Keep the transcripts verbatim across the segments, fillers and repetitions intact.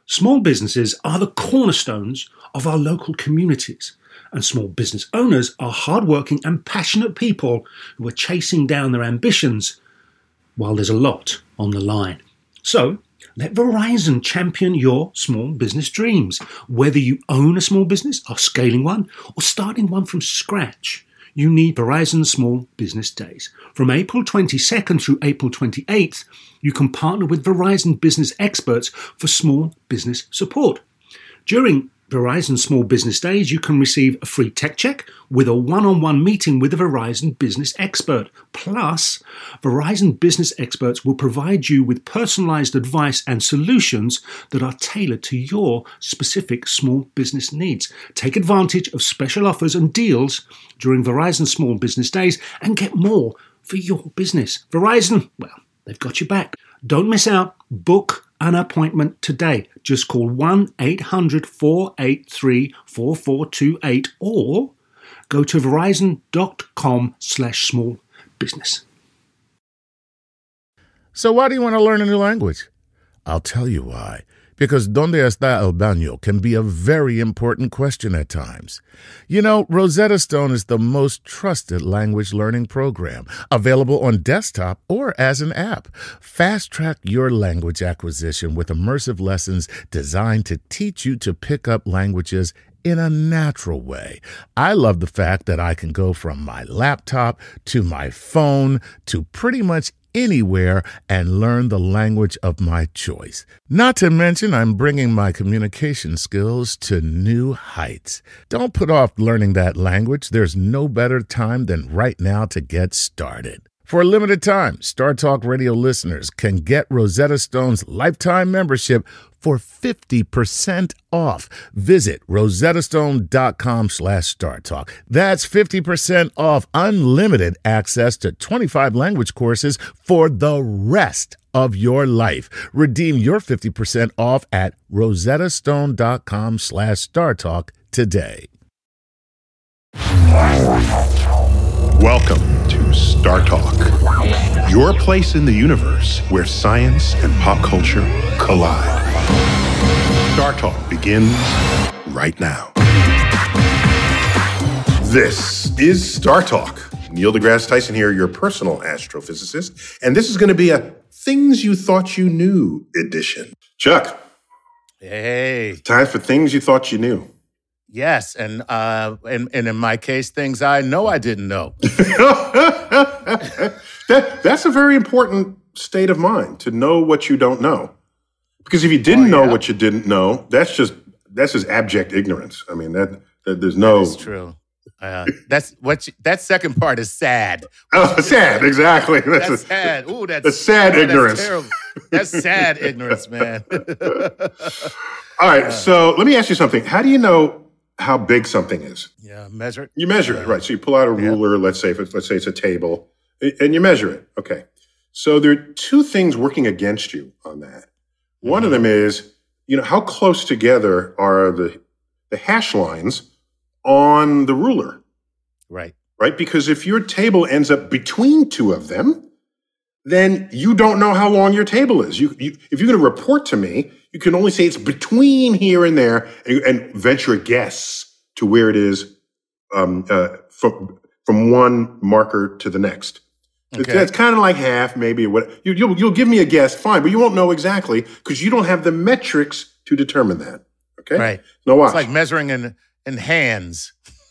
Small businesses are the cornerstones of our local communities, and small business owners are hardworking and passionate people who are chasing down their ambitions while there's a lot on the line. So, let Verizon champion your small business dreams. Whether you own a small business, are scaling one, or starting one from scratch, you need Verizon Small Business Days. From April twenty-second through April twenty-eighth, you can partner with Verizon business experts for small business support. During Verizon Small Business Days, you can receive a free tech check with a one-on-one meeting with a Verizon business expert. Plus, Verizon business experts will provide you with personalized advice and solutions that are tailored to your specific small business needs. Take advantage of special offers and deals during Verizon Small Business Days and get more for your business. Verizon, well, they've got your back. Don't miss out. Book an appointment today. Just call one eight hundred four eight three four four two eight or go to verizon.com slash small business. So why do you want to learn a new language? I'll tell you why. Because ¿Dónde está el baño? Can be a very important question at times. You know, Rosetta Stone is the most trusted language learning program, available on desktop or as an app. Fast-track your language acquisition with immersive lessons designed to teach you to pick up languages in a natural way. I love the fact that I can go from my laptop to my phone to pretty much anywhere and learn the language of my choice. Not to mention, I'm bringing my communication skills to new heights. Don't put off learning that language. There's no better time than right now to get started. For a limited time, Star Talk Radio listeners can get Rosetta Stone's lifetime membership for fifty percent off. Visit rosettastone.com slash StarTalk. That's fifty percent off unlimited access to twenty-five language courses for the rest of your life. Redeem your fifty percent off at rosettastone.com slash StarTalk today. Welcome to Star Talk, your place in the universe where science and pop culture collide. Star Talk begins right now. This is Star Talk. Neil deGrasse Tyson here, your personal astrophysicist, and this is going to be a Things You Thought You Knew edition. Chuck. Hey. Time for Things You Thought You Knew. Yes, and uh, and, and in my case, things I know I didn't know. that That's a very important state of mind, to know what you don't know. Because if you didn't oh, yeah. know what you didn't know, that's just that's just abject ignorance. I mean, that, that there's no. That's true. Uh, that's what. You, that second part is sad. Oh, sad, exactly. That's, that's a, sad. Ooh, that's, that's sad oh, ignorance. That's terrible. That's sad ignorance, man. All right, uh, so let me ask you something. How do you know how big something is? Yeah, measure it. You measure uh, it, right? So you pull out a ruler. Yeah. Let's say if it's, let's say it's a table, and you measure it. Okay. So there are two things working against you on that. One mm-hmm. of them is, you know, how close together are the the hash lines on the ruler? Right. Right? Because if your table ends up between two of them, then you don't know how long your table is. You, you if you're going to report to me, you can only say it's between here and there, and, and venture a guess to where it is um, uh, from from one marker to the next. Okay. It's, it's kind of like half, maybe. What you, you'll you'll give me a guess, fine, but you won't know exactly because you don't have the metrics to determine that. Okay, right? No, watch. It's like measuring in in hands.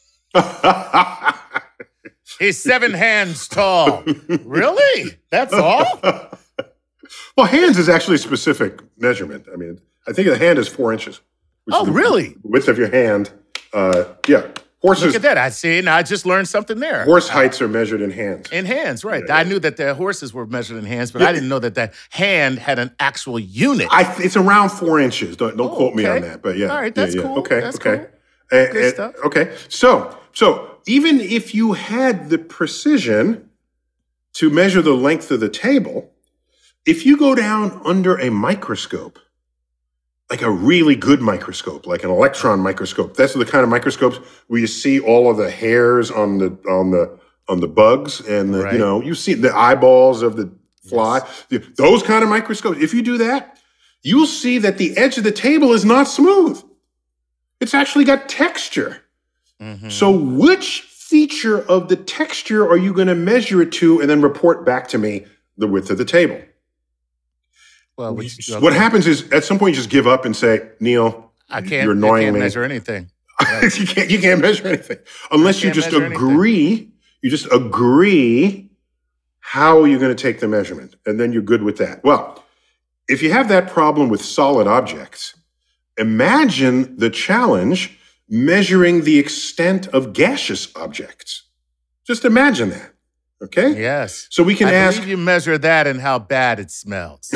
He's seven hands tall. Really? That's all? Well, hands is actually a specific measurement. I mean, I think the hand is four inches. Oh, really? Width of your hand. Uh, yeah. Horses. Look at that. I see. Now I just learned something there. Horse heights are measured in hands. In hands, right. Yeah, I yeah. knew that the horses were measured in hands, but yeah. I didn't know that that hand had an actual unit. I, it's around four inches. Don't, don't oh, quote okay. me on that. But yeah. All right, that's yeah, yeah. cool. Okay, that's okay. Cool. And, Good and, stuff. Okay. So, so even if you had the precision to measure the length of the table, if you go down under a microscope, like a really good microscope, like an electron microscope, that's the kind of microscopes where you see all of the hairs on the on the on the bugs, and the, right. you know, you see the eyeballs of the fly. Yes. Those kind of microscopes. If you do that, you'll see that the edge of the table is not smooth. It's actually got texture. Mm-hmm. So which feature of the texture are you going to measure it to and then report back to me the width of the table? Well, which, okay. What happens is at some point you just give up and say, Neil, I can't, you're annoying I can't me. measure anything. Right. you can't you can't measure anything unless you just agree. Anything. You just agree how you're going to take the measurement, and then you're good with that. Well, if you have that problem with solid objects, imagine the challenge measuring the extent of gaseous objects. Just imagine that. Okay? Yes. So we can I ask. believe you measure that and how bad it smells.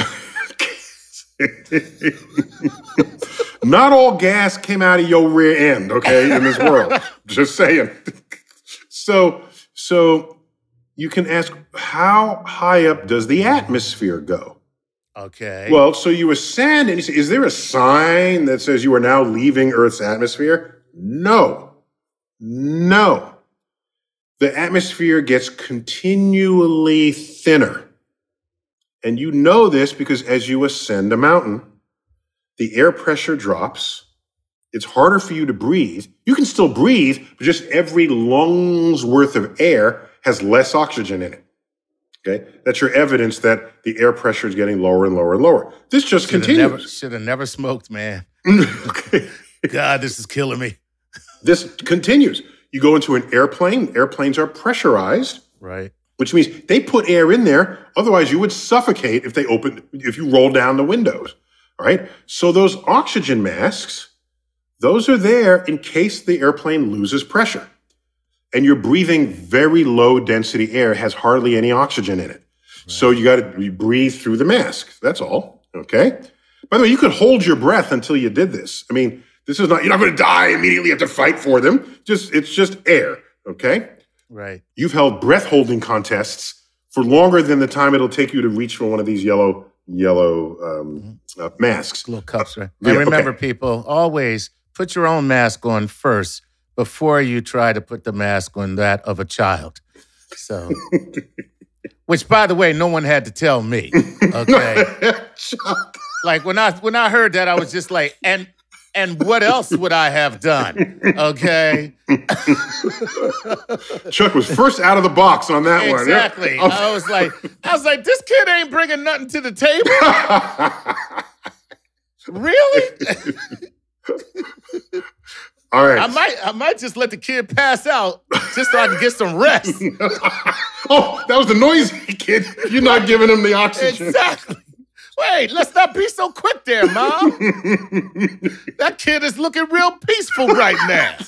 Not all gas came out of your rear end, okay, in this world. Just saying. So, so you can ask, how high up does the atmosphere go? Okay. Well, so you ascend and you say, is there a sign that says you are now leaving Earth's atmosphere? No. No. The atmosphere gets continually thinner. And you know this because as you ascend a mountain, the air pressure drops. It's harder for you to breathe. You can still breathe, but just every lung's worth of air has less oxygen in it. Okay? That's your evidence that the air pressure is getting lower and lower and lower. This just should've continues. Never, should have never smoked, man. Okay. God, this is killing me. This continues. You go into an airplane. Airplanes are pressurized. Right. Which means they put air in there. Otherwise, you would suffocate if they opened, if you roll down the windows. All right. So those oxygen masks, those are there in case the airplane loses pressure. And you're breathing very low density air, has hardly any oxygen in it. Right. So you got to breathe through the mask. That's all. Okay. By the way, you could hold your breath until you did this. I mean, this is not, you're not going to die immediately. You have to fight for them. Just, it's just air. Okay. Right. You've held breath holding contests for longer than the time it'll take you to reach for one of these yellow, yellow um, mm-hmm. uh, masks. Little cups, right? Uh, and yeah, remember, okay. people, always put your own mask on first before you try to put the mask on that of a child. So, which, by the way, no one had to tell me. Okay. Like when I when I heard that, I was just like, and and what else would I have done? Okay. Chuck was first out of the box on that one. Exactly. Yeah. I was like, I was like, this kid ain't bringing nothing to the table. Really? All right. I might, I might just let the kid pass out just so I can get some rest. Oh, that was the noisy kid. You're not giving him the oxygen. Exactly. Wait, let's not be so quick there, Mom. That kid is looking real peaceful right now.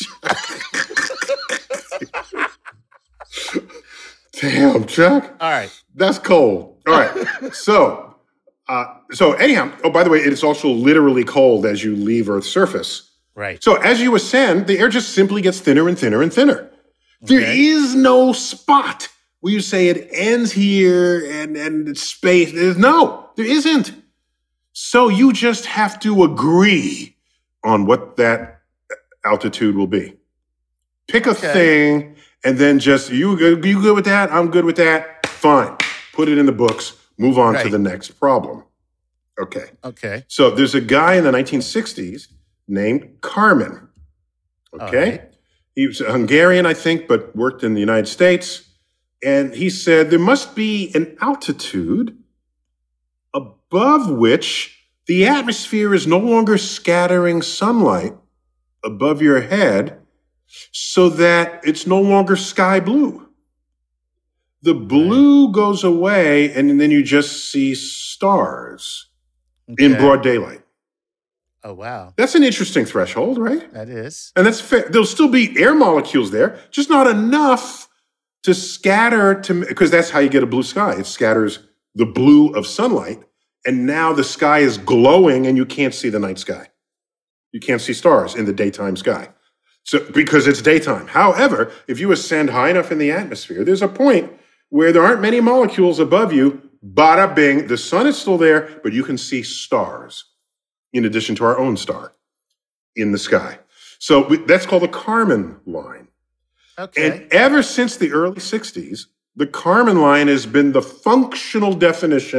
Damn, Chuck. All right. That's cold. All right. So, uh, so anyhow, oh, by the way, it's also literally cold as you leave Earth's surface. Right. So as you ascend, the air just simply gets thinner and thinner and thinner. Okay. There is no spot where you say it ends here and, and it's space. There's no, there isn't. So you just have to agree on what that altitude will be. Pick a okay. thing and then just, you good, you good with that? I'm good with that. Fine. Put it in the books. Move on right. to the next problem. Okay. Okay. So there's a guy in the nineteen sixties named Kármán. Okay. Right. He was a Hungarian, I think, but worked in the United States. And he said there must be an altitude above which the atmosphere is no longer scattering sunlight above your head so that it's no longer sky blue. The blue right. goes away and then you just see stars okay. in broad daylight. Oh, wow. That's an interesting threshold, right? That is. And that's fair. There'll still be air molecules there, just not enough to scatter to, because that's how you get a blue sky. It scatters the blue of sunlight, and now the sky is glowing and you can't see the night sky. You can't see stars in the daytime sky. So, because it's daytime. However, if you ascend high enough in the atmosphere, there's a point where there aren't many molecules above you. Bada bing, the sun is still there, but you can see stars in addition to our own star in the sky. So we, that's called the Kármán line. Okay. And ever since the early sixties, the Kármán line has been the functional definition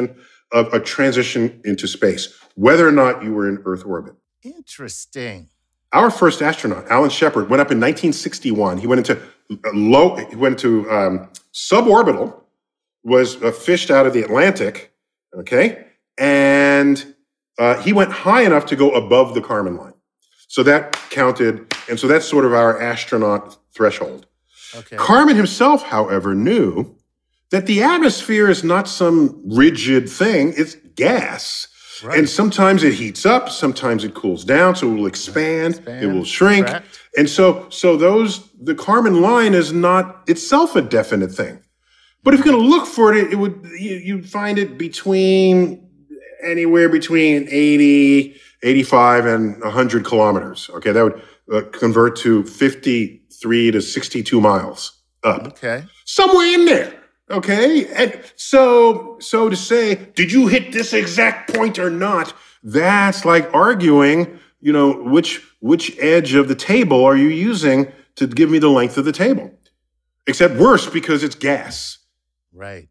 of a transition into space, whether or not you were in Earth orbit. Interesting. Our first astronaut, Alan Shepard, went up in nineteen sixty-one. He went into low, he went into um, suborbital, was uh, fished out of the Atlantic, okay, and uh, he went high enough to go above the Kármán line. So that counted, and so that's sort of our astronaut threshold. Okay. Kármán himself, however, knew that the atmosphere is not some rigid thing, it's gas. Right. And sometimes it heats up, sometimes it cools down, so it will expand, expand it will shrink. Contract. And so so those the Kármán line is not itself a definite thing. But if you're going to look for it, it would you, you'd find it between anywhere between eighty, eighty-five and one hundred kilometers. Okay, that would uh, convert to fifty-three to sixty-two miles up. Okay. Somewhere in there. Okay, and so so to say, did you hit this exact point or not? That's like arguing, you know, which which edge of the table are you using to give me the length of the table? Except worse because it's gas. Right.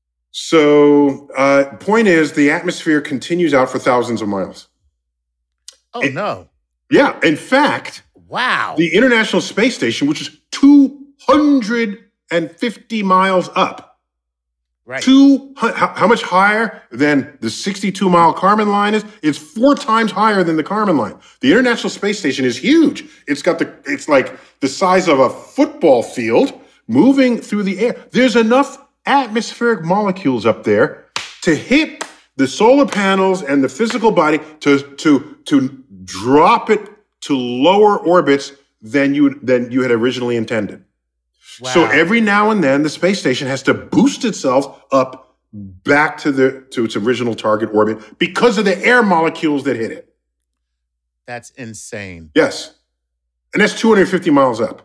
So, uh, point is, the atmosphere continues out for thousands of miles. Oh it, no! Yeah, in fact, wow. The International Space Station, which is two hundred fifty miles up. Right. Two, how, how much higher than the sixty-two mile Kármán line is? It's four times higher than the Kármán line. The International Space Station is huge. It's got the, it's like the size of a football field moving through the air. There's enough atmospheric molecules up there to hit the solar panels and the physical body to, to, to drop it to lower orbits than you, than you had originally intended. Wow. So every now and then, the space station has to boost itself up back to the to its original target orbit because of the air molecules that hit it. That's insane. Yes. And that's two hundred fifty miles up.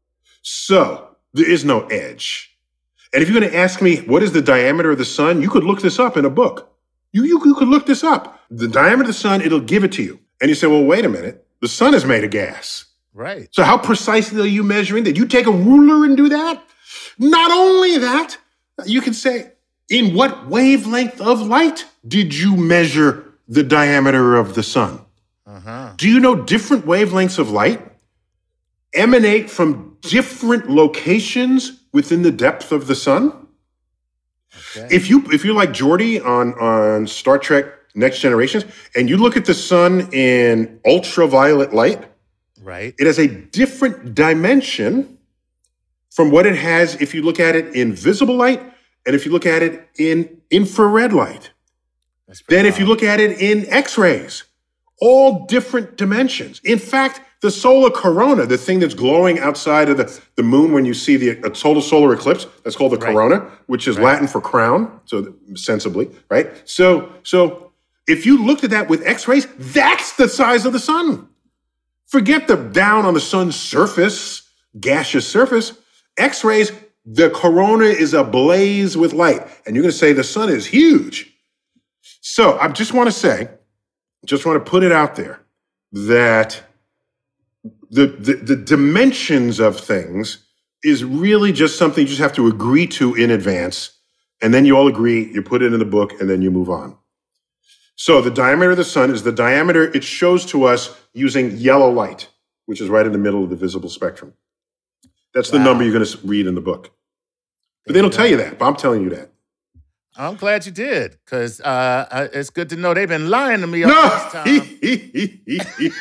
So there is no edge. And if you're going to ask me, what is the diameter of the sun? You could look this up in a book. You, you, you could look this up. The diameter of the sun, it'll give it to you. And you say, well, wait a minute. The sun is made of gas. Right. So how precisely are you measuring? Did you take a ruler and do that? Not only that, you can say, in what wavelength of light did you measure the diameter of the sun? Uh-huh. Do you know different wavelengths of light emanate from different locations within the depth of the sun? Okay. If you if you're like Geordi on, on Star Trek Next Generations, and you look at the sun in ultraviolet light, right, it has a different dimension from what it has if you look at it in visible light and if you look at it in infrared light. Then if you look at it in X-rays, all different dimensions. In fact, the solar corona, the thing that's glowing outside of the, the moon when you see the a total solar eclipse, that's called the right. corona, which is right. Latin for crown, so sensibly, right? So, so if you looked at that with X-rays, that's the size of the sun. Forget the down on the sun's surface, gaseous surface. X-rays, the corona is ablaze with light. And you're going to say the sun is huge. So I just want to say, just want to put it out there that the, the, the dimensions of things is really just something you just have to agree to in advance. And then you all agree, you put it in the book, and then you move on. So the diameter of the sun is the diameter it shows to us using yellow light, which is right in the middle of the visible spectrum. That's wow. the number you're going to read in the book. But they don't tell you that, but I'm telling you that. I'm glad you did, because uh, it's good to know they've been lying to me all no. this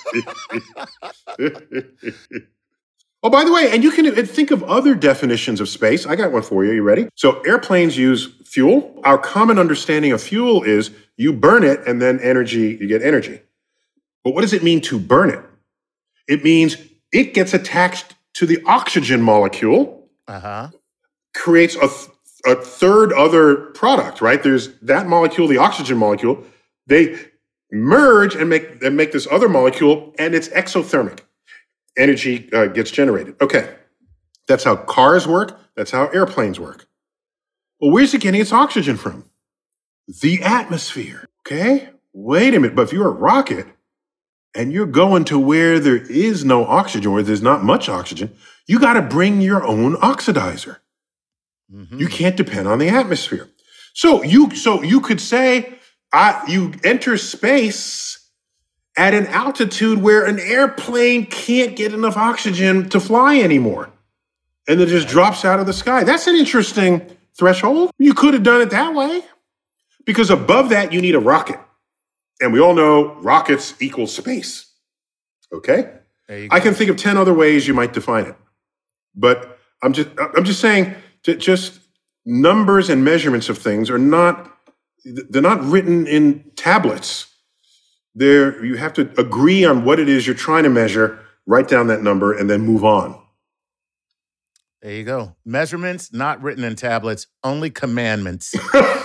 time. Oh, by the way, and you can think of other definitions of space. I got one for you. You ready? So airplanes use fuel. Our common understanding of fuel is you burn it and then energy, you get energy. But what does it mean to burn it? It means it gets attached to the oxygen molecule, uh-huh. creates a, th- a third other product, right? There's that molecule, the oxygen molecule. They merge and make, and make this other molecule, and it's exothermic. Energy uh, gets generated. Okay, that's how cars work. That's how airplanes work. Well, where's it getting its oxygen from? The atmosphere, okay? Wait a minute, but if you're a rocket and you're going to where there is no oxygen, where there's not much oxygen, you got to bring your own oxidizer. Mm-hmm. You can't depend on the atmosphere. So you so you could say I, you enter space at an altitude where an airplane can't get enough oxygen to fly anymore. And it just drops out of the sky. That's an interesting threshold. You could have done it that way. Because above that, you need a rocket. And we all know rockets equal space. Okay? I can think of ten other ways you might define it. But I'm just I'm just saying that just numbers and measurements of things are not, they're not written in tablets. There, you have to agree on what it is you're trying to measure, write down that number, and then move on. There you go. Measurements not written in tablets, only commandments.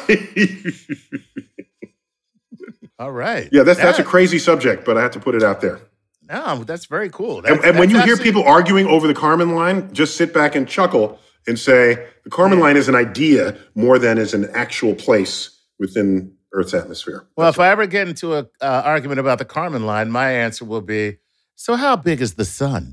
All right. Yeah, that's that, that's a crazy subject, but I have to put it out there. No, that's very cool. That, and and when you actually... hear people arguing over the Kármán line, just sit back and chuckle and say the Kármán line is an idea more than is an actual place within Earth's atmosphere. Well, That's if right. I ever get into an uh, argument about the Kármán line, my answer will be, so how big is the sun?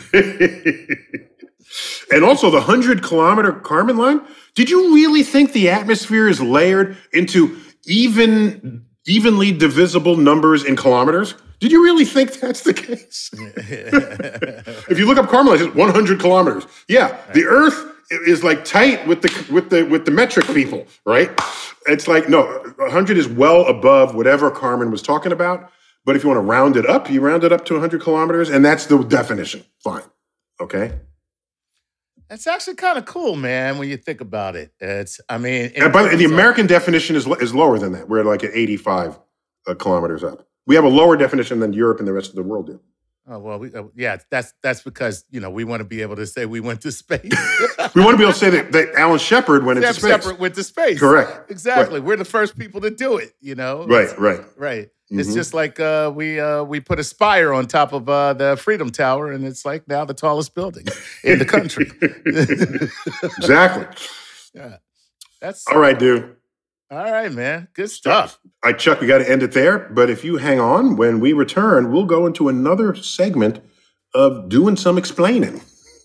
And also the hundred-kilometer Kármán line, did you really think the atmosphere is layered into even, evenly divisible numbers in kilometers? Did you really think that's the case? If you look up Kármán line, it's one hundred kilometers. Yeah, the Earth is like tight with the with the with the metric people, right? It's like, no, one hundred is well above whatever Kármán was talking about. But if you want to round it up, you round it up to one hundred kilometers, and that's the definition. Fine. Okay? That's actually kind of cool, man, when you think about it. It's, I mean... And by the, the American of, definition is is lower than that. We're like at eighty-five uh, kilometers up. We have a lower definition than Europe and the rest of the world do. Oh, well, we, uh, yeah, that's that's because, you know, we want to be able to say we went to space. We want to be able to say that, that Alan Shepard went into space. Shepard went to space. Correct. Exactly. Right. We're the first people to do it, you know? Right, it's, right. Right. Mm-hmm. It's just like uh, we uh, we put a spire on top of uh, the Freedom Tower, and it's like now the tallest building in the country. Exactly. Yeah. That's all right, dude. All right, man. Good stuff. All right, Chuck, we got to end it there. But if you hang on, when we return, we'll go into another segment of doing some explaining.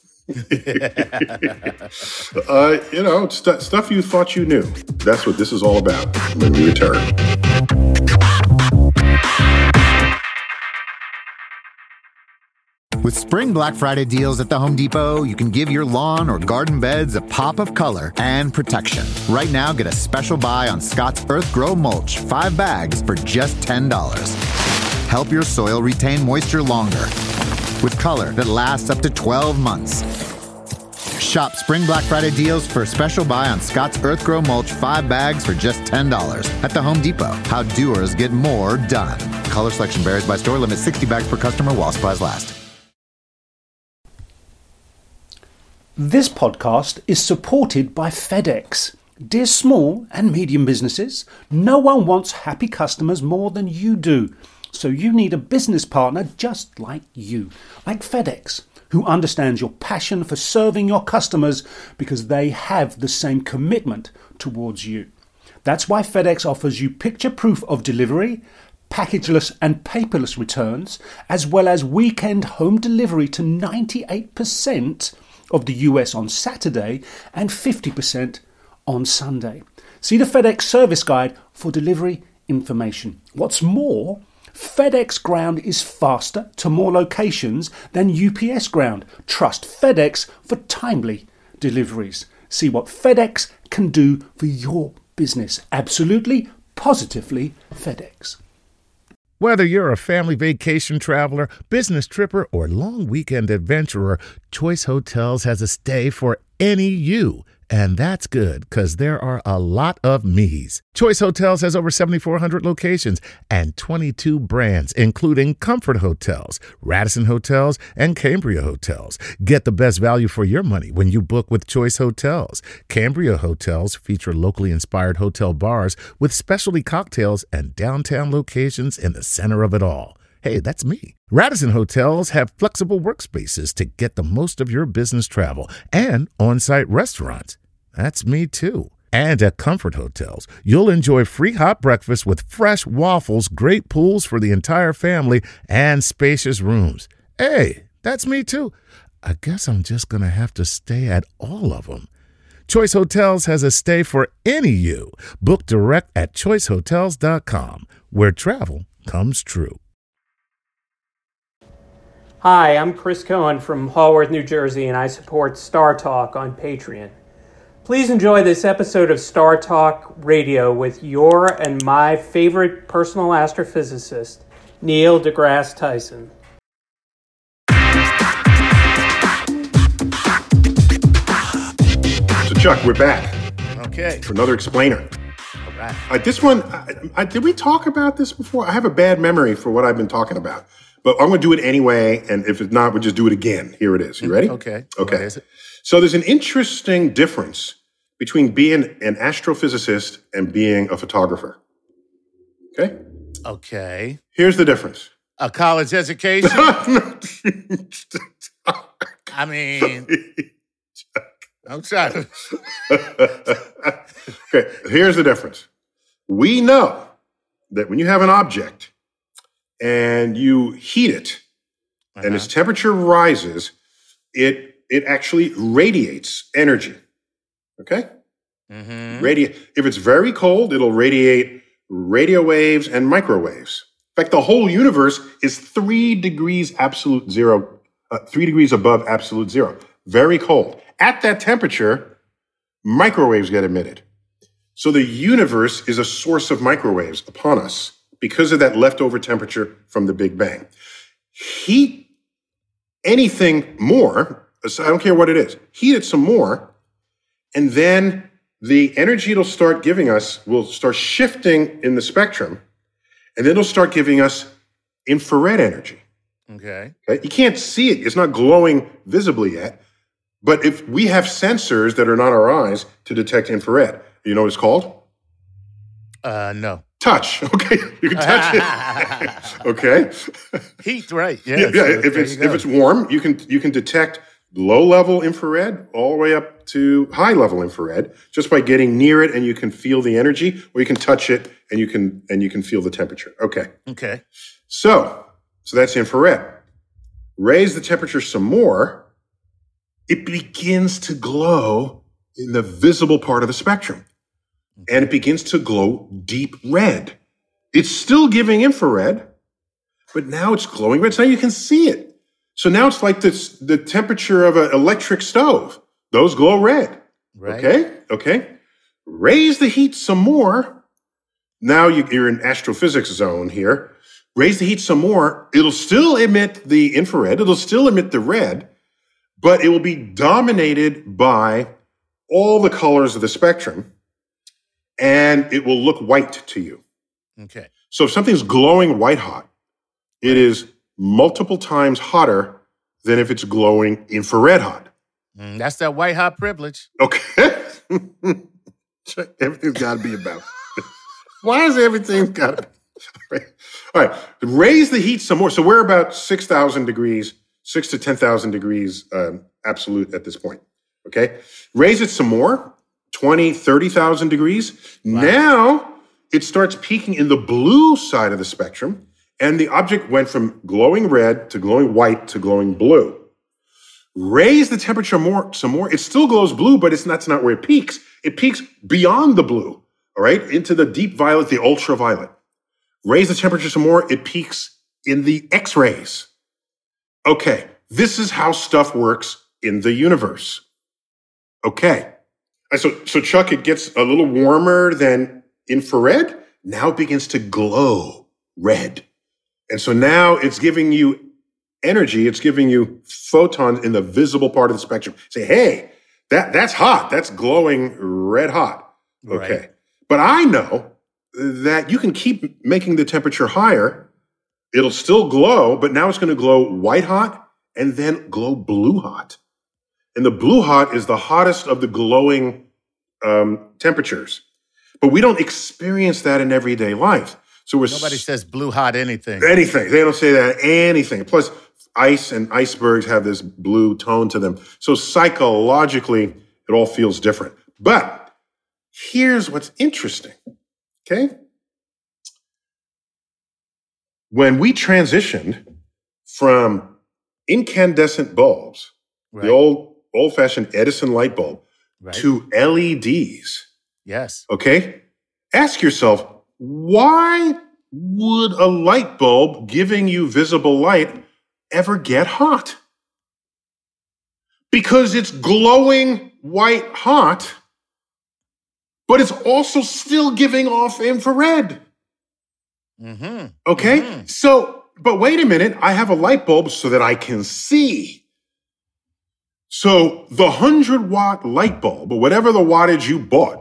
uh, you know, st- stuff you thought you knew. That's what this is all about when we return. With Spring Black Friday deals at the Home Depot, you can give your lawn or garden beds a pop of color and protection. Right now, get a special buy on Scott's Earth Grow Mulch, five bags for just ten dollars. Help your soil retain moisture longer with color that lasts up to twelve months. Shop Spring Black Friday deals for a special buy on Scott's Earth Grow Mulch, five bags for just ten dollars at the Home Depot. How doers get more done. Color selection varies by store. Limit sixty bags per customer while supplies last. This podcast is supported by FedEx. Dear small and medium businesses, no one wants happy customers more than you do. So you need a business partner just like you, like FedEx, who understands your passion for serving your customers because they have the same commitment towards you. That's why FedEx offers you picture proof of delivery, packageless and paperless returns, as well as weekend home delivery to ninety-eight percent of the U S on Saturday and fifty percent on Sunday. See the FedEx service guide for delivery information. What's more, FedEx Ground is faster to more locations than U P S Ground. Trust FedEx for timely deliveries. See what FedEx can do for your business. Absolutely, positively FedEx. Whether you're a family vacation traveler, business tripper, or long weekend adventurer, Choice Hotels has a stay for any you. And that's good, because there are a lot of me's. Choice Hotels has over seventy-four hundred locations and twenty-two brands, including Comfort Hotels, Radisson Hotels, and Cambria Hotels. Get the best value for your money when you book with Choice Hotels. Cambria Hotels feature locally inspired hotel bars with specialty cocktails and downtown locations in the center of it all. Hey, that's me. Radisson Hotels have flexible workspaces to get the most of your business travel and on-site restaurants. That's me too. And at Comfort Hotels, you'll enjoy free hot breakfast with fresh waffles, great pools for the entire family, and spacious rooms. Hey, that's me too. I guess I'm just going to have to stay at all of them. Choice Hotels has a stay for any you. Book direct at choice hotels dot com, where travel comes true. Hi, I'm Chris Cohen from Haworth, New Jersey, and I support Star Talk on Patreon. Please enjoy this episode of Star Talk Radio with your and my favorite personal astrophysicist, Neil deGrasse Tyson. So, Chuck, we're back Okay. for another explainer. All right. Uh, this one, I, I, did we talk about this before? I have a bad memory for what I've been talking about, but I'm going to do it anyway. And if it's not, we'll just do it again. Here it is. You ready? Okay. Okay. What is it? So there's an interesting difference between being an astrophysicist and being a photographer. Okay? Okay. Here's the difference. A college education? I mean, I'm trying to. Okay, here's the difference. We know that when you have an object and you heat it Uh-huh. and its temperature rises, it it actually radiates energy. Okay? Mm-hmm. Radi- if it's very cold, it'll radiate radio waves and microwaves. In fact, the whole universe is three degrees absolute zero, uh, three degrees above absolute zero. Very cold. At that temperature, microwaves get emitted. So the universe is a source of microwaves upon us because of that leftover temperature from the Big Bang. Heat anything more, I don't care what it is, heat it some more, and then the energy it'll start giving us will start shifting in the spectrum, and then it'll start giving us infrared energy. Okay. Okay? You can't see it. It's not glowing visibly yet. But if we have sensors that are not our eyes to detect infrared, you know what it's called? Uh, no. Touch. Okay, you can touch it. Okay. Heat, right? Yeah, Yeah. yeah. so If there it's you go. if it's warm, you can you can detect low level infrared all the way up to high level infrared just by getting near it, and you can feel the energy, or you can touch it and you can and you can feel the temperature. Okay. Okay. So so that's infrared. Raise the temperature some more, it begins to glow in the visible part of the spectrum. And it begins to glow deep red. It's still giving infrared, but now it's glowing red. So now you can see it. So now it's like this, the temperature of an electric stove. Those glow red. Right. Okay? Okay. Raise the heat some more. Now you, you're in astrophysics zone here. Raise the heat some more. It'll still emit the infrared. It'll still emit the red, but it will be dominated by all the colors of the spectrum, and it will look white to you. Okay. So if something's glowing white hot, it is multiple times hotter than if it's glowing infrared hot. Mm, that's that white hot privilege. Okay? Everything's got to be about. Why is everything got to be? All right. Raise the heat some more. So we're about six thousand degrees, six to ten thousand degrees um, absolute at this point. Okay? Raise it some more, twenty, thirty thousand degrees. Wow. Now it starts peaking in the blue side of the spectrum, and the object went from glowing red to glowing white to glowing blue. Raise the temperature more, some more. It still glows blue, but it's not, that's not where it peaks. It peaks beyond the blue, all right, into the deep violet, the ultraviolet. Raise the temperature some more. It peaks in the X-rays. Okay, this is how stuff works in the universe. Okay. So, so Chuck, it gets a little warmer than infrared. Now it begins to glow red. And so now it's giving you energy. It's giving you photons in the visible part of the spectrum. Say, hey, that, that's hot. That's glowing red hot. Okay. Right. But I know that you can keep making the temperature higher. It'll still glow, but now it's going to glow white hot and then glow blue hot. And the blue hot is the hottest of the glowing um, temperatures. But we don't experience that in everyday life. So we're Nobody s- says blue hot anything. Anything. They don't say that anything. Plus, ice and icebergs have this blue tone to them. So psychologically, it all feels different. But here's what's interesting. Okay? When we transitioned from incandescent bulbs, right. the old old-fashioned Edison light bulb, right. to L E Ds. Yes. Okay? Ask yourself, why would a light bulb giving you visible light ever get hot? Because it's glowing white hot, but it's also still giving off infrared. Mm-hmm. Okay? Mm-hmm. So, but wait a minute, I have a light bulb so that I can see. So the one hundred watt light bulb, or whatever the wattage you bought,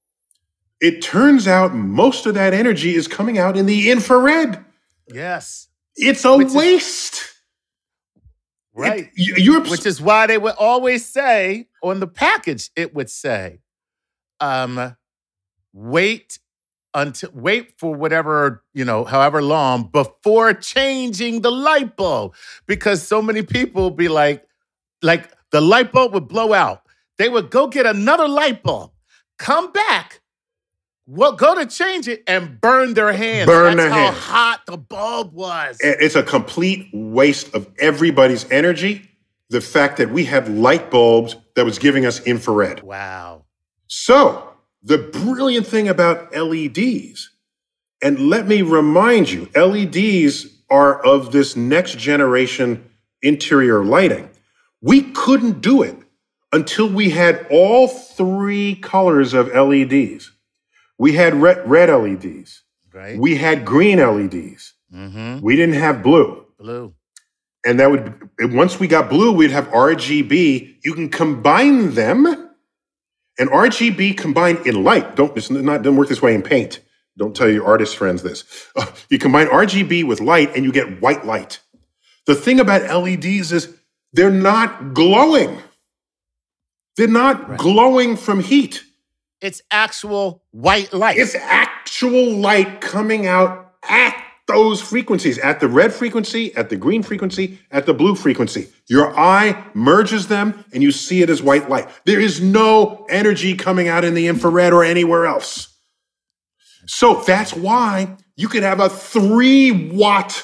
it turns out most of that energy is coming out in the infrared. Yes. It's a Which waste. Is, right. It, you're, Which is why they would always say on the package, it would say, um, wait until wait for whatever, you know, however long before changing the light bulb. Because so many people be like, like the light bulb would blow out. They would go get another light bulb, come back, well, go to change it and burn their hands. Burn That's their how hands. hot the bulb was. It's a complete waste of everybody's energy. The fact that we had light bulbs that was giving us infrared. Wow. So the brilliant thing about L E Ds, and let me remind you, L E Ds are of this next generation interior lighting. We couldn't do it until we had all three colors of L E Ds. We had red, red L E Ds. Right. We had green L E Ds. Mm-hmm. We didn't have blue. Blue. And that would, once we got blue, we'd have R G B. You can combine them. And R G B combined in light, don't, it's not, doesn't work this way in paint. Don't tell your artist friends this. Uh, you combine R G B with light and you get white light. The thing about L E Ds is they're not glowing. They're not right. glowing from heat. It's actual white light. It's actual light coming out at those frequencies, at the red frequency, at the green frequency, at the blue frequency. Your eye merges them and you see it as white light. There is no energy coming out in the infrared or anywhere else. So that's why you could have a three watt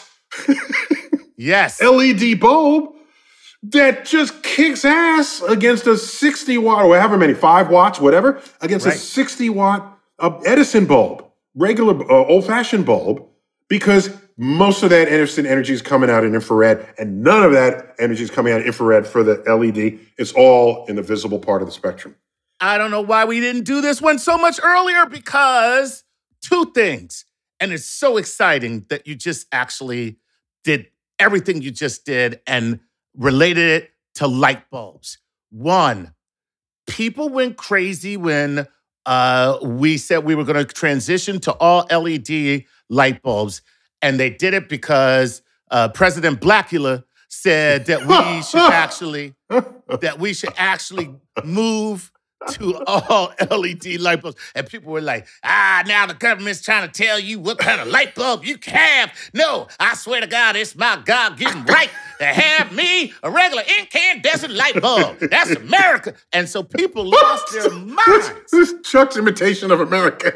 yes. L E D bulb that just kicks ass against a sixty watt, or however many, five watts, whatever, against right. a sixty watt uh, Edison bulb, regular uh, old-fashioned bulb, because most of that Edison energy is coming out in infrared, and none of that energy is coming out in infrared for the L E D. It's all in the visible part of the spectrum. I don't know why we didn't do this one so much earlier, because two things. And it's so exciting that you just actually did everything you just did and related it to light bulbs. One, people went crazy when uh, we said we were going to transition to all L E D light bulbs. And they did it because uh, President Blackula said that we should actually that we should actually move to all L E D light bulbs. And people were like, ah, now the government's trying to tell you what kind of light bulb you can have. No, I swear to God, it's my God-given right to have me a regular incandescent light bulb. That's America. And so people lost their minds. This is Chuck's imitation of America.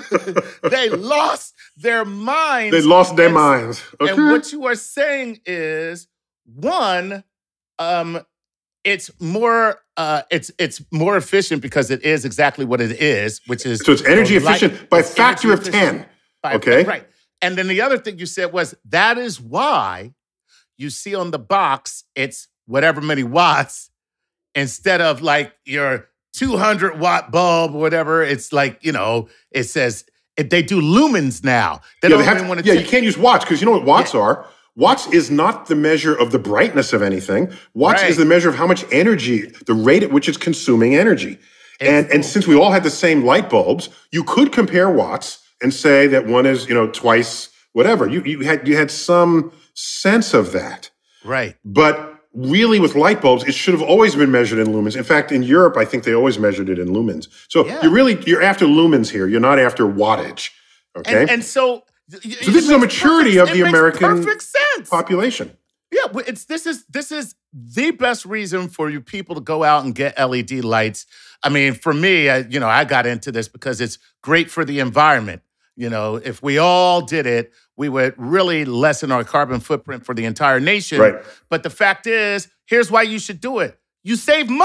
They lost their minds. They lost their and, minds. Okay. And what you are saying is, one, um, it's more uh, it's it's more efficient because it is exactly what it is, which is so it's energy light, efficient by a it's factor of efficient ten. by, Okay, right. And then the other thing you said was that is why you see on the box it's whatever many watts instead of like your two hundred watt bulb or whatever. It's like, you know, it says it, they do lumens now. They yeah, don't they have even to, want to. yeah, take, you can't use watts because you know what watts Yeah. are. Watts is not the measure of the brightness of anything. Watts Right. is the measure of how much energy, the rate at which it's consuming energy. And, and since we all had the same light bulbs, you could compare watts and say that one is, you know, twice whatever. You, you had you had some sense of that. Right. But really with light bulbs, it should have always been measured in lumens. In fact, in Europe, I think they always measured it in lumens. So Yeah. you're really, you're after lumens here. You're not after wattage. Okay. And, and so, so this is a maturity of the American perfect sense. population. Yeah, well, it's this is this is the best reason for you people to go out and get L E D lights. I mean, for me, I, you know, I got into this because it's great for the environment. You know, if we all did it, we would really lessen our carbon footprint for the entire nation. Right. But the fact is, here's why you should do it. You save money.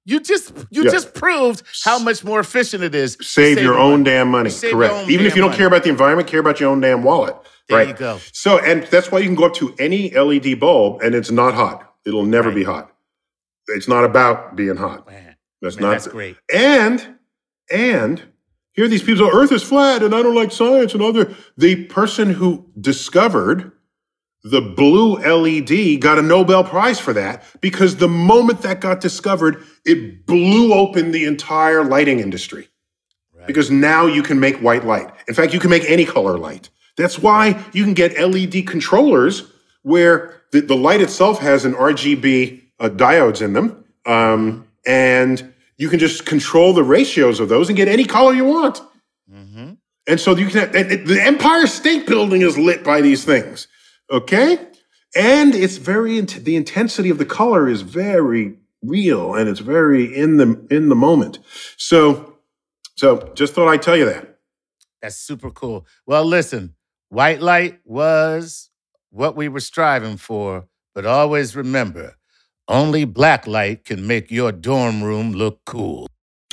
You just you Yeah. just proved how much more efficient it is. to Save your own money. damn money. Save your Correct. own Even if damn you don't money. care about the environment, care about your own damn wallet. There right. you go. So, and that's why you can go up to any L E D bulb and it's not hot. It'll never Right. be hot. It's not about being hot. Man, That's man, not. that's great. And, and here these people say, Earth is flat and I don't like science and other. The person who discovered the blue L E D got a Nobel Prize for that because the moment that got discovered, it blew open the entire lighting industry. Right. Because now you can make white light. In fact, you can make any color light. That's why you can get L E D controllers where the, the light itself has an R G B uh, diodes in them. Um, and you can just control the ratios of those and get any color you want. Mm-hmm. And so you can, and, and the Empire State Building is lit by these things. Okay? And it's very, the intensity of the color is very real and it's very in the, in the moment. So, so just thought I'd tell you that. That's super cool. Well, listen, white light was what we were striving for, but always remember, only black light can make your dorm room look cool.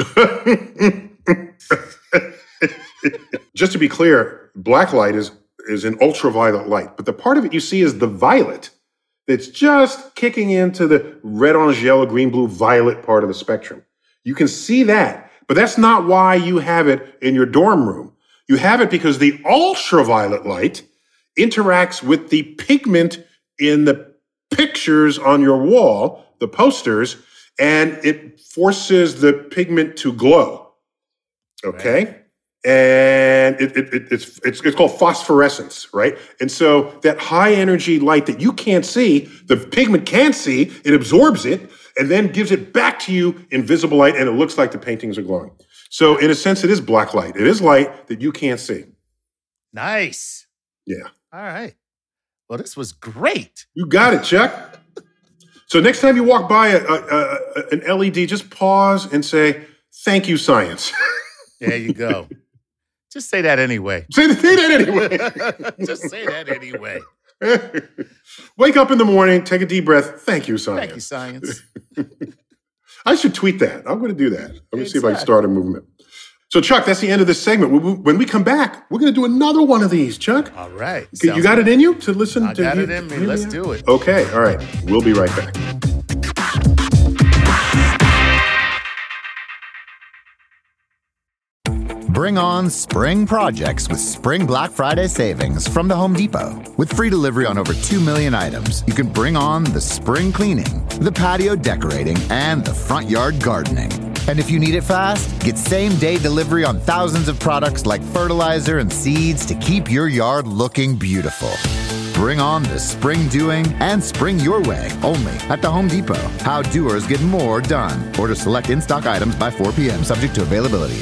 Just to be clear, black light is, is an ultraviolet light, but the part of it you see is the violet that's just kicking into the red, orange, yellow, green, blue, violet part of the spectrum. You can see that, but that's not why you have it in your dorm room. You have it because the ultraviolet light interacts with the pigment in the pictures on your wall, the posters, and it forces the pigment to glow. Okay? Right. And it, it, it, it's, it's, it's called phosphorescence, right? And so that high energy light that you can't see, the pigment can't see, it absorbs it and then gives it back to you in visible light, and it looks like the paintings are glowing. So in a sense, it is black light. It is light that you can't see. Nice. Yeah. All right. Well, this was great. You got it, Chuck. So next time you walk by a, a, a, an L E D, just pause and say, thank you, science. There you go. Just say that anyway. Say, say that anyway. Just say that anyway. Wake up in the morning, take a deep breath. Thank you, science. Thank you, science. I should tweet that. I'm going to do that. I'm going to see if I can start a movement. So, Chuck, that's the end of this segment. When we come back, we're going to do another one of these, Chuck. All right. You got it in you to listen I to? got you, it in me. Let's do it. Okay. All right. We'll be right back. Bring on spring projects with Spring Black Friday savings from the Home Depot. With free delivery on over two million items, you can bring on the spring cleaning, the patio decorating, and the front yard gardening. And if you need it fast, get same-day delivery on thousands of products like fertilizer and seeds to keep your yard looking beautiful. Bring on the spring doing and spring your way only at the Home Depot. How doers get more done. Order select in-stock items by four p.m. subject to availability.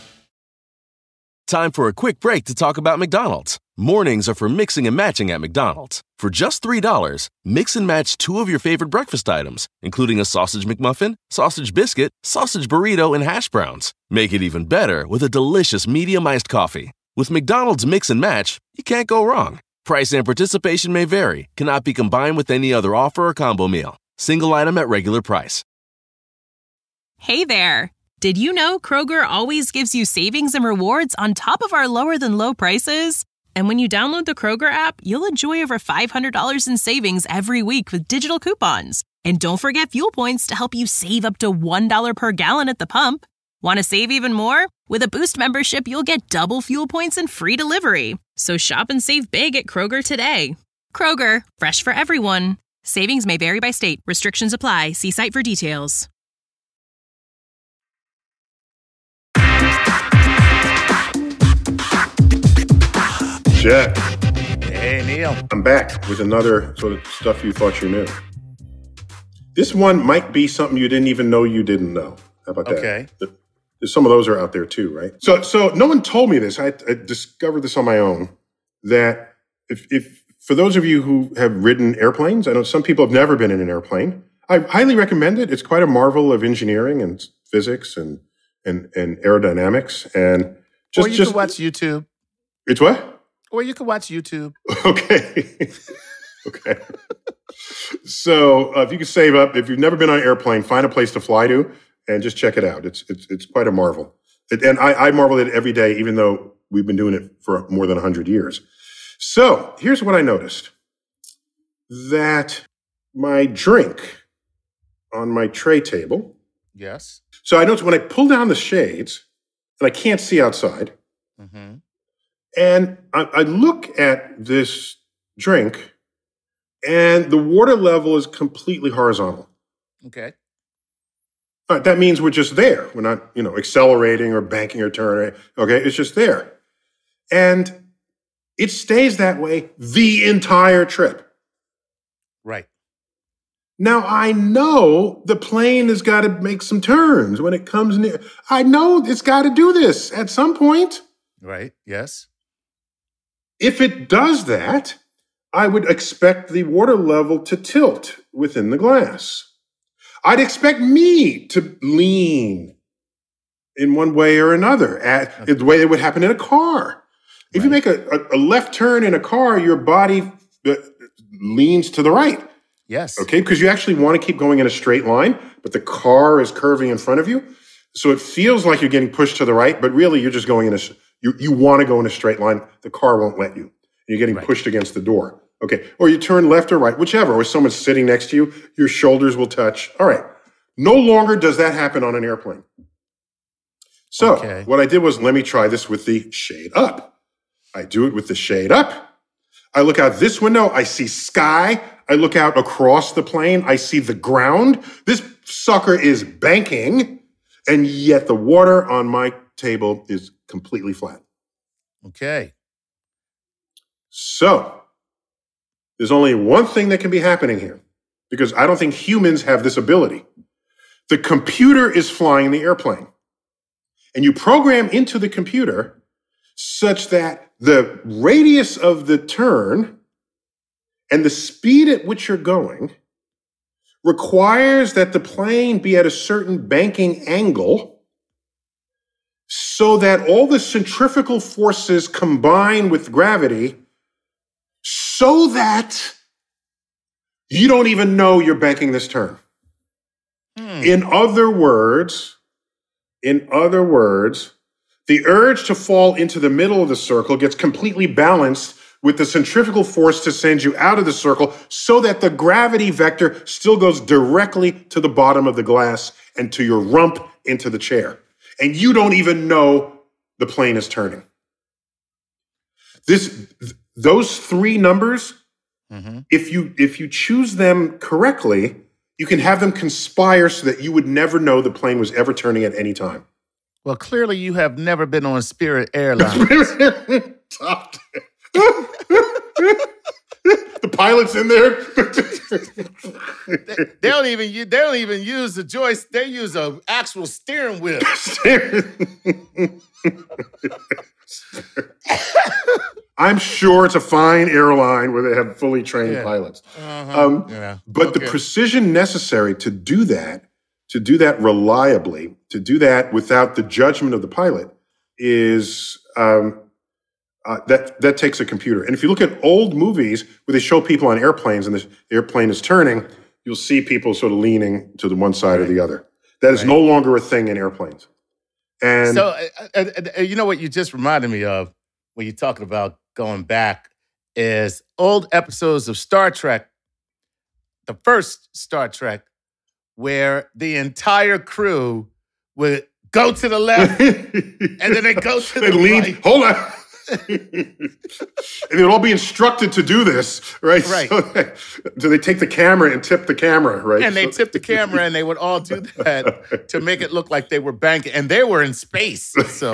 Time for a quick break to talk about McDonald's. Mornings are for mixing and matching at McDonald's. For just three dollars, mix and match two of your favorite breakfast items, including a sausage McMuffin, sausage biscuit, sausage burrito, and hash browns. Make it even better with a delicious medium iced coffee. With McDonald's Mix and Match, you can't go wrong. Price and participation may vary, cannot be combined with any other offer or combo meal. Single item at regular price. Hey there! Did you know Kroger always gives you savings and rewards on top of our lower-than-low prices? And when you download the Kroger app, you'll enjoy over five hundred dollars in savings every week with digital coupons. And don't forget fuel points to help you save up to one dollar per gallon at the pump. Want to save even more? With a Boost membership, you'll get double fuel points and free delivery. So shop and save big at Kroger today. Kroger, fresh for everyone. Savings may vary by state. Restrictions apply. See site for details. Jack. Hey, Neil. I'm back with another sort of stuff you thought you knew. This one might be something you didn't even know you didn't know. How about that? Okay. The, some of those are out there too, right? So, so no one told me this. I, I discovered this on my own. That if, if for those of you who have ridden airplanes, I know some people have never been in an airplane. I highly recommend it. It's quite a marvel of engineering and physics and and, and aerodynamics. And just or you just can watch YouTube. It's what? Or you can watch YouTube. Okay. Okay. So uh, if you could save up, if you've never been on an airplane, find a place to fly to and just check it out. It's it's it's quite a marvel. It, and I, I marvel at it every day, even though we've been doing it for more than one hundred years. So here's what I noticed. That my drink on my tray table. Yes. So I noticed when I pull down the shades, and I can't see outside, Mm-hmm. and I, I look at this drink, and the water level is completely horizontal. Okay. All right, that means we're just there. We're not, you know, accelerating or banking or turning. Okay, it's just there. And it stays that way the entire trip. Right. Now, I know the plane has got to make some turns when it comes near. I know it's got to do this at some point. Right. Yes. If it does that, I would expect the water level to tilt within the glass. I'd expect me to lean in one way or another, at the way it would happen in a car. If you make a, a, a left turn in a car, your body uh, leans to the right. Yes. Okay, because you actually want to keep going in a straight line, but the car is curving in front of you. So it feels like you're getting pushed to the right, but really you're just going in a, you, you want to go in a straight line. The car won't let you. You're getting Right. pushed against the door. Okay, or you turn left or right, whichever, or someone's sitting next to you, your shoulders will touch. All right, no longer does that happen on an airplane. So Okay. what I did was, let me try this with the shade up. I do it with the shade up. I look out this window, I see sky. I look out across the plane, I see the ground. This sucker is banking, and yet the water on my table is completely flat. Okay. So, there's only one thing that can be happening here, because I don't think humans have this ability. The computer is flying the airplane, and you program into the computer such that the radius of the turn and the speed at which you're going requires that the plane be at a certain banking angle so that all the centrifugal forces combine with gravity so that you don't even know you're banking this turn. Hmm. In other words, in other words, the urge to fall into the middle of the circle gets completely balanced with the centrifugal force to send you out of the circle so that the gravity vector still goes directly to the bottom of the glass and to your rump into the chair. And you don't even know the plane is turning. This, th- those three numbers, Mm-hmm. if you if you choose them correctly, you can have them conspire so that you would never know the plane was ever turning at any time. Well, clearly you have never been on Spirit Airlines. Top the pilot's in there. they, they don't even use, they don't even use the joystick. They use an actual steering wheel. I'm sure it's a fine airline where they have fully trained Yeah. pilots. Uh-huh. Um, Yeah. But the Okay. precision necessary to do that, to do that reliably, to do that without the judgment of the pilot, is um, uh, that that takes a computer. And if you look at old movies where they show people on airplanes and the airplane is turning, you'll see people sort of leaning to the one side or the other. That is Right. no longer a thing in airplanes. And So, uh, uh, uh, you know what you just reminded me of when you're talking about going back is old episodes of Star Trek, the first Star Trek, where the entire crew would go to the left and then they go to they the lean. right. Hold on. And they'd all be instructed to do this, right? Right. So they, so they take the camera and tip the camera, right? And they So- tipped the camera and they would all do that to make it look like they were banking. And they were in space. So,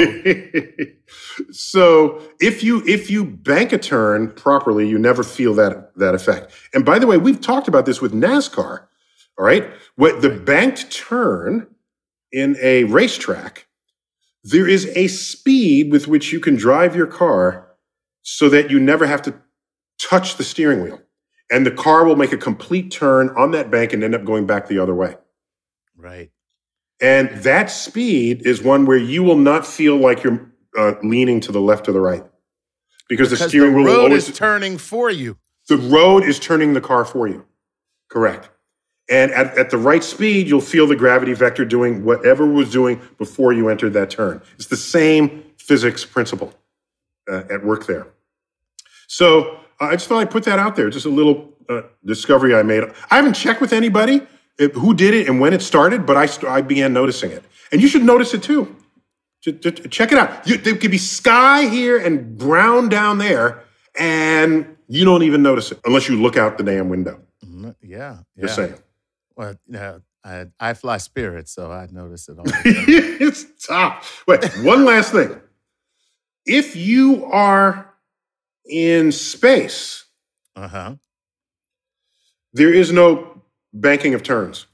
so if you if you bank a turn properly, you never feel that that effect. And by the way, we've talked about this with NASCAR. All right, what the banked turn in a racetrack, there is a speed with which you can drive your car so that you never have to touch the steering wheel, and the car will make a complete turn on that bank and end up going back the other way. right. And that speed is one where you will not feel like you're uh, leaning to the left or the right, because, the Because steering the wheel will road always is turning for you. the road is turning the car for you. Correct. And at, at the right speed, you'll feel the gravity vector doing whatever it was doing before you entered that turn. It's the same physics principle uh, at work there. So uh, I just thought I'd put that out there. Just a little uh, discovery I made. I haven't checked with anybody if, who did it and when it started, but I, st- I began noticing it. And you should notice it too. Just, just check it out. You, there could be sky here and brown down there, and you don't even notice it unless you look out the damn window. Yeah, yeah. Just saying. Well, you know, I, I fly Spirit, so I notice it all. It's tough. Wait, one last thing. If you are in space, uh-huh. there is no banking of turns.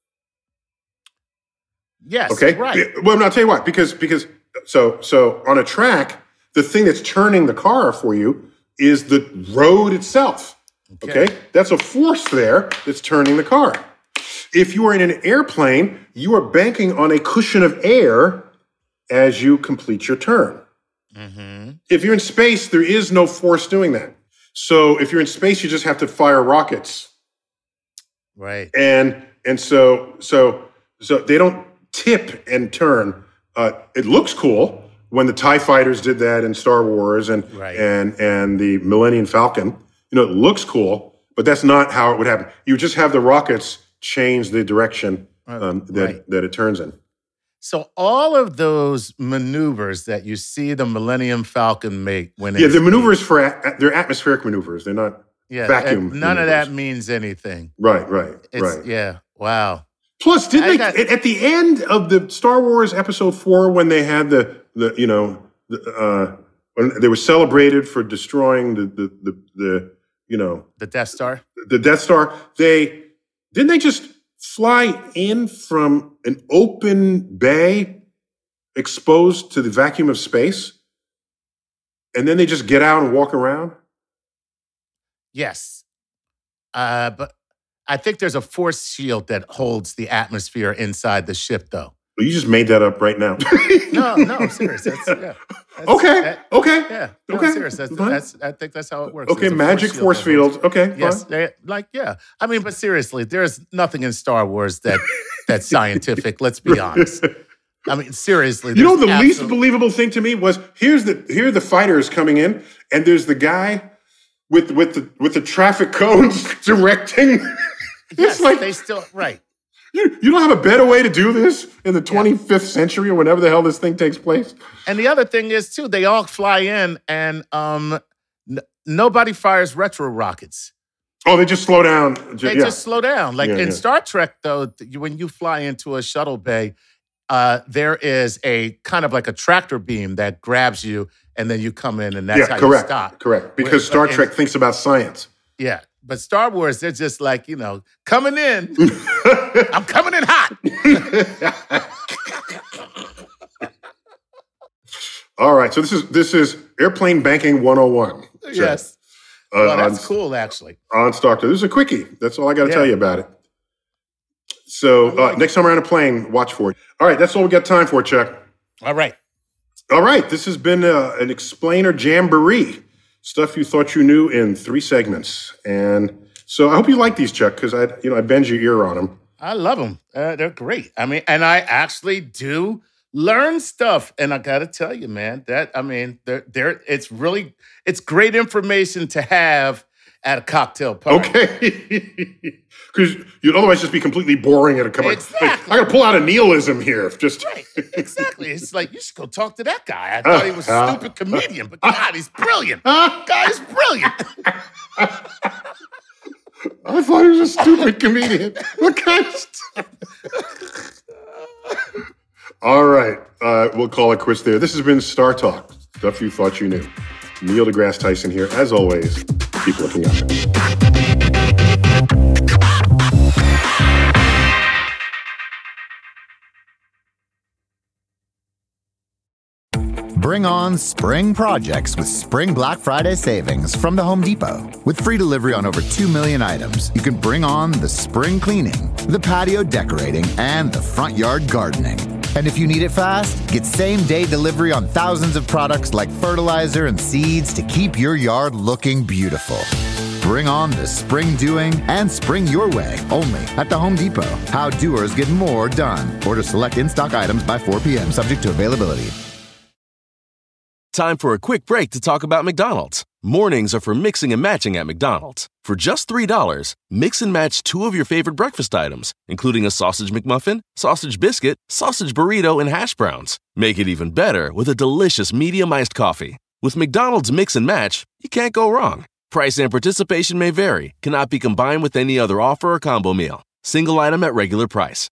Yes, okay. Right. Well, I'll tell you why. Because because so so on a track, the thing that's turning the car for you is the road itself. Okay. okay? That's a force there that's turning the car. If you are in an airplane, you are banking on a cushion of air as you complete your turn. Mm-hmm. If you're in space, there is no force doing that. So if you're in space, you just have to fire rockets. Right. And and so so so they don't tip and turn. Uh, it looks cool when the TIE fighters did that in Star Wars and right. and and the Millennium Falcon. You know, it looks cool, but that's not how it would happen. You just have the rockets change the direction um, that right. that it turns in. So all of those maneuvers that you see the Millennium Falcon make when yeah, it's the maneuvers for a- they're atmospheric maneuvers. They're not yeah, vacuum. None maneuvers. of that means anything. Right, right, it's, right. Yeah. Wow. Plus, didn't I they got, at the end of the Star Wars Episode Four when they had the the you know the, uh, when they were celebrated for destroying the the the, the you know the Death Star, the Death Star? They didn't they just fly in from an open bay exposed to the vacuum of space, and then they just get out and walk around? Yes, uh, but. I think there's a force shield that holds the atmosphere inside the ship, though. Well, you just made that up right now. no, no, I'm serious. That's, yeah, that's, okay, that, okay, yeah, no, okay. I'm serious. That's, that's, I think that's how it works. Okay, magic force, force fields. Okay, yes, they, like yeah. I mean, but seriously, there's nothing in Star Wars that that's scientific. Let's be honest. I mean, seriously. You know, the absolute... least believable thing to me was here's the here are the fighters coming in, and there's the guy with with the with the traffic cones directing. Yes, it's like they still right. You you don't have a better way to do this in the twenty-fifth yeah. century or whenever the hell this thing takes place. And the other thing is too, they all fly in, and um, n- nobody fires retro rockets. Oh, they just slow down. They yeah. just slow down. Like yeah, in yeah. Star Trek, though, when you fly into a shuttle bay, uh, there is a kind of like a tractor beam that grabs you, and then you come in, and that's yeah, how correct, you stop. Correct, because With, Star Trek and, thinks about science. Yeah. But Star Wars, they're just like, you know, coming in. I'm coming in hot. All right. So this is this is Airplane Banking one oh one. Yes. Uh, well, that's on, cool, actually. On Star Trek. This is a quickie. That's all I got to yeah. tell you about it. So like uh, next time we're on a plane, watch for it. All right. That's all we got time for, Chuck. All right. All right. This has been uh, an explainer jamboree. Stuff you thought you knew in three segments. And so I hope you like these, Chuck, because I, you know, I bend your ear on them. I love them. Uh, they're great. I mean, and I actually do learn stuff. And I got to tell you, man, that, I mean, they're, they're, it's really, it's great information to have at a cocktail party. Okay. Because you'd otherwise just be completely boring at a cocktail exactly. Like, I got to pull out a nihilism here. Just right. Exactly. It's like, you should go talk to that guy. I thought he was a stupid comedian, but God, he's brilliant. God, he's brilliant. I thought he was a stupid comedian. What kind of stuff? All right. Uh, we'll call it quits there. This has been Star Talk, stuff you thought you knew. Neil deGrasse Tyson here. As always, keep looking up. Bring on spring projects with Spring Black Friday savings from the Home Depot. With free delivery on over two million items, you can bring on the spring cleaning, the patio decorating, and the front yard gardening. And if you need it fast, get same-day delivery on thousands of products like fertilizer and seeds to keep your yard looking beautiful. Bring on the spring doing and spring your way only at the Home Depot. How doers get more done. Order select in-stock items by four p.m. subject to availability. Time for a quick break to talk about McDonald's. Mornings are for mixing and matching at McDonald's. For just three dollars, mix and match two of your favorite breakfast items, including a sausage McMuffin, sausage biscuit, sausage burrito, and hash browns. Make it even better with a delicious medium iced coffee. With McDonald's Mix and Match, you can't go wrong. Price and participation may vary, cannot be combined with any other offer or combo meal. Single item at regular price.